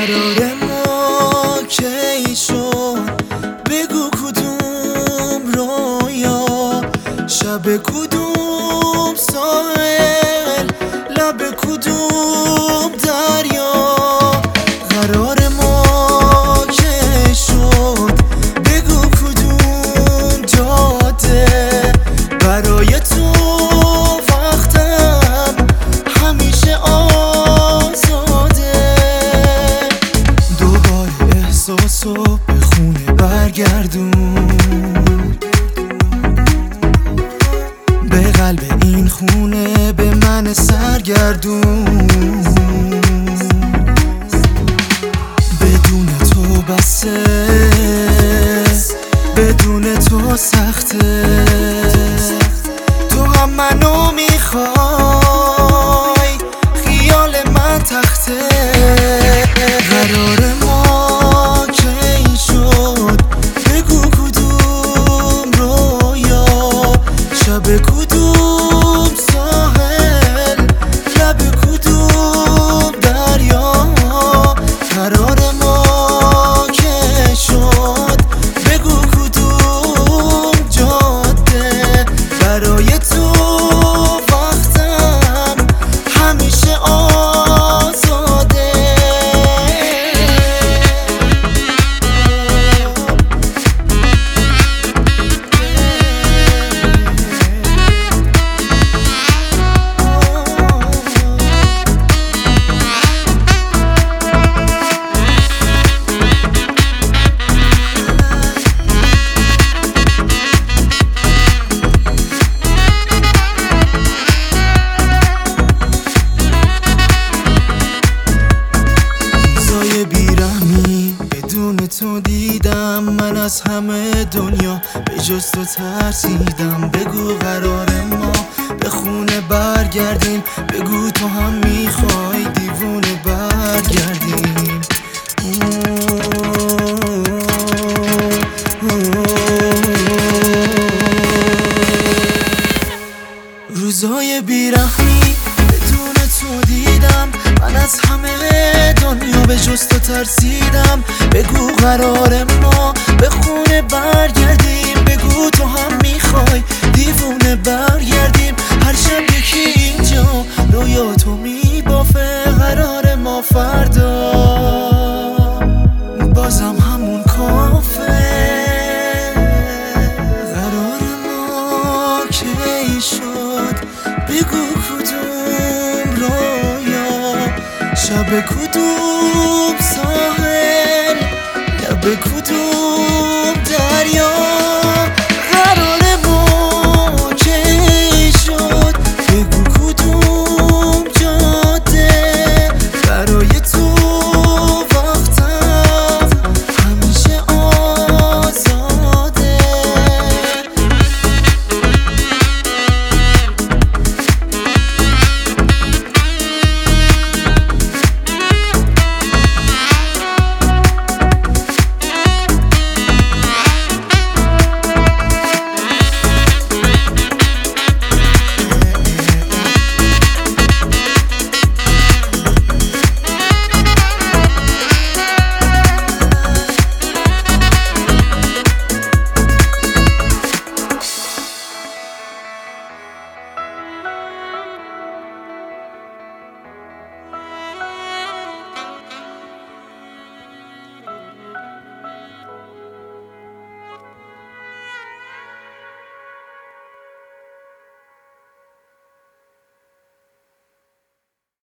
قرار ما کی شد؟ بگو کدوم رویا، شب کدوم ساحل، لب کدوم دریا. قرار ما کی شد؟ بگو کدوم جاده، برای تو وقتم همیشه آزاده. دوباره احساسو به خونه برگردون، به قلب این خونه به من سرگردون. بدون تو بسه، بدون تو سخته. تو هم منو میخوای، خیال من تخته. قرار ما کی شد؟ بگو کدوم رویا، شب کدوم ساحل، لب کدوم دریا. قرار ما کی شد؟ بگو کدوم جاده، برای تو وقتم همیشه آزاده. بدون تو دیدم من از همه دنیا، به جز تو ترسیدم. بگو قرار ما به خونه برگردیم، بگو تو هم میخوای دیوونه برگردیم. روزای بیرحمی بدون تو دیدم من از همه دنیا، به جز تو ترسیدم. بگو قرار ما به خونه برگردیم، بگو تو هم میخوای دیوونه برگردیم. هر شب یکی اینجا رویا تو میبافه، قرار ما فردا بازم همون کافه. قرار ما کی شد؟ بگو کدوم رویا، شب کدوم ساحل، لب کدوم